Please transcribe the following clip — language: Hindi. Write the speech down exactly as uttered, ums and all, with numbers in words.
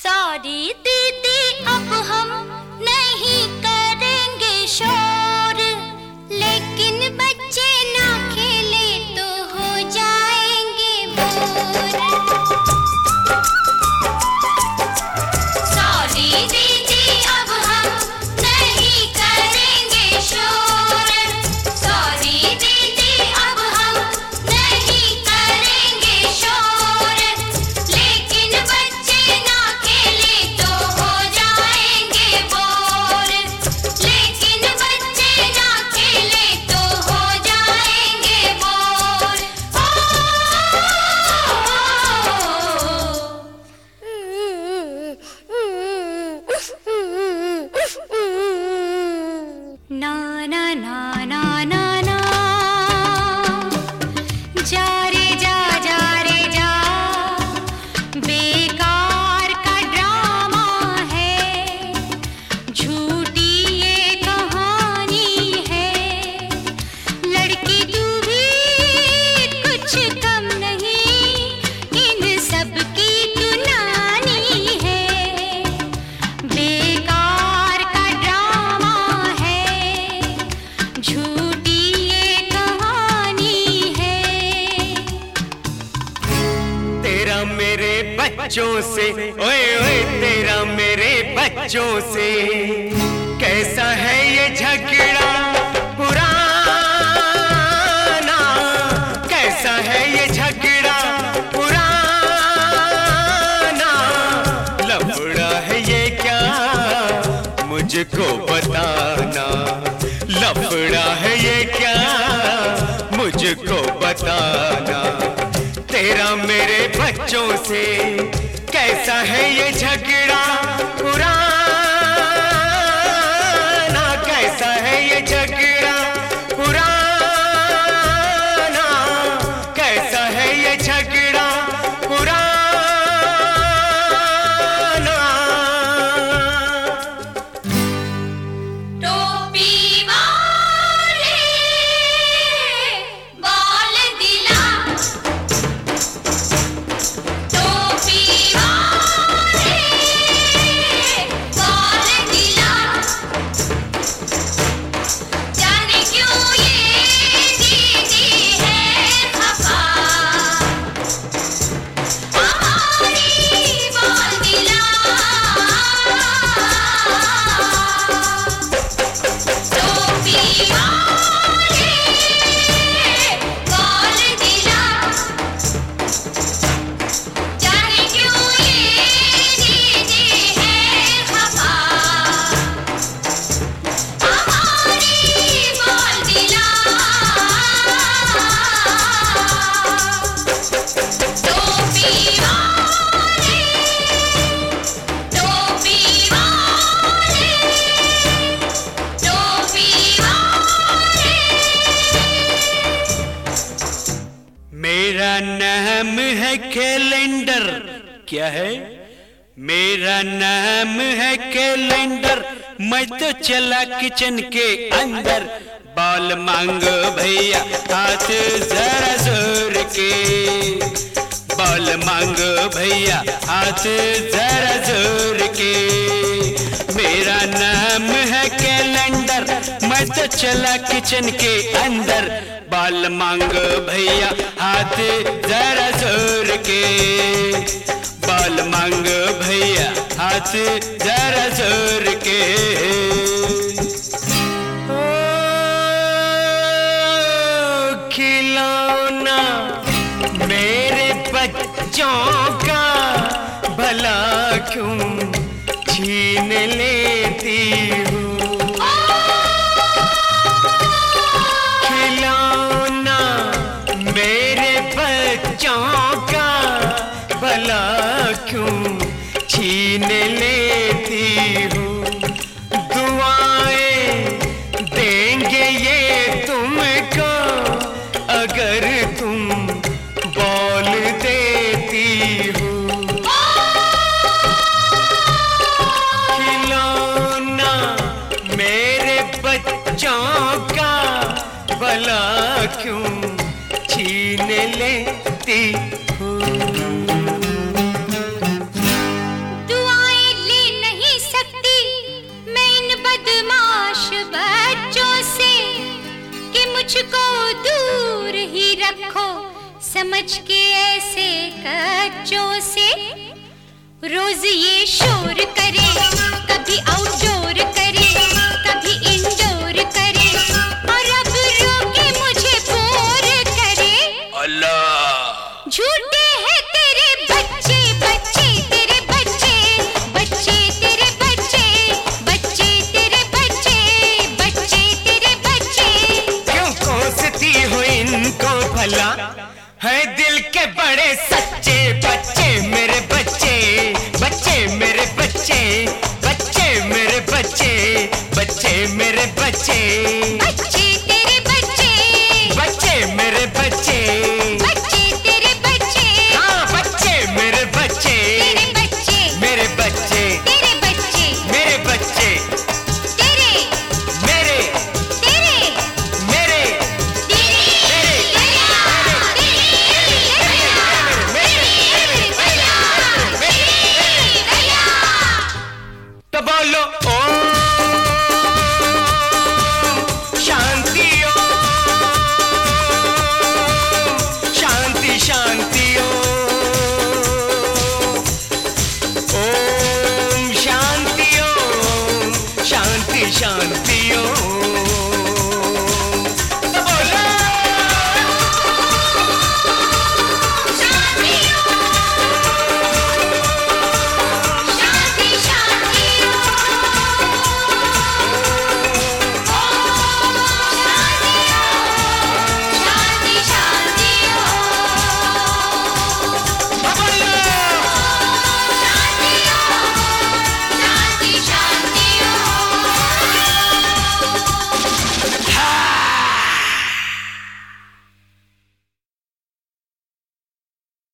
सॉरी दीदी अब हम नहीं करेंगे शोर, लेकिन बच्चे ना खेले तो हो जाएंगे बोर। सॉरी दीदी अब हम नहीं करेंगे शोर, सॉरी दीदी अब हम नहीं करेंगे शोर, लेकिन बच्चे ना खेले तो हो जाएंगे बोर, लेकिन बच्चे ना खेले तो हो जाएंगे बोर। ना ना ना ना ना ना, जा रे जा जा रे जा, बेकार का ड्रामा है, झूठी ये कहानी है, लड़की तू भी कुछ कम नहीं, इन सब की तू नानी है, बेकार का ड्रामा है, झूठी ये कहानी है। तेरा मेरे बच्चों से, ओए ओए तेरा मेरे बच्चों से कैसा है ये झगड़ा पुराना, कैसा है ये झगड़ा पुराना, लफड़ा है ये क्या मुझको बताना, लफड़ा है ये क्या मुझको बताना। तेरा मेरे बच्चों से कैसा है ये झगड़ा पुराना, कैसा है ये झगड़ा पुराना, कैसा है ये झगड़ा पुराना। टोपी वाले बाल दिला, टोपी वाले बाल दिला, जाने क्यों ये दीदी है खफा, हमारी बाल दिला। टोपी वाले बाल दिला, जाने क्यों ये दीदी है खफा, हमारी बाल दिला। टोपी वाले, टोपी वाले, टोपी वाले। मेरा नाम है कैलेंडर, क्या है? मेरा नाम है कैलेंडर, मैं तो चला किचन के अंदर, बाल मांगो भैया हाथ जरा जोर के, बाल मांगो भैया हाथ जरा जोर के। मेरा नाम है कैलेंडर, मैं तो चला किचन के अंदर, बाल मांगो भैया हाथ जरा जोर के, बाल मांगो भैया हाथ जरा जोर के। ओ खिलौना मेरे बच्चों का भला क्यों छीन लेती हूँ, खिलौना मेरे बच्चों का भला क्यों छीन लेती हूँ, दुआएं देंगे ये तुमको अगर तुम बोल देती हो, खिलौना मेरे बच्चों का भला क्यों छीन लेती हो। दुआ समझ के ऐसे कच्चों से रोज ये शोर करे, कभी आउटडोर करे, कभी इंडोर करे, और अब रोके मुझे बोर करे। अल्लाह झूठे हैं तेरे बच्चे, बच्चे तेरे बच्चे, बच्चे तेरे बच्चे, बच्चे तेरे बच्चे, बच्चे तेरे बच्चे। क्यों कोसती हो इनको भला, है दिल के बड़े सच्चे बच्चे मेरे बच्चे, बच्चे मेरे बच्चे, बच्चे मेरे बच्चे, बच्चे मेरे बच्चे, बच्चे तेरे बच्चे, बच्चे मेरे बच्चे, बच्चे तेरे बच्चे, हाँ बच्चे मेरे बच्चे, तेरे बच्चे, मेरे बच्चे, तेरे बच्चे, मेरे बच्चे, तेरे, मेरे, तेरे, मेरे, तेरे, मेरे, तो बोलो ओ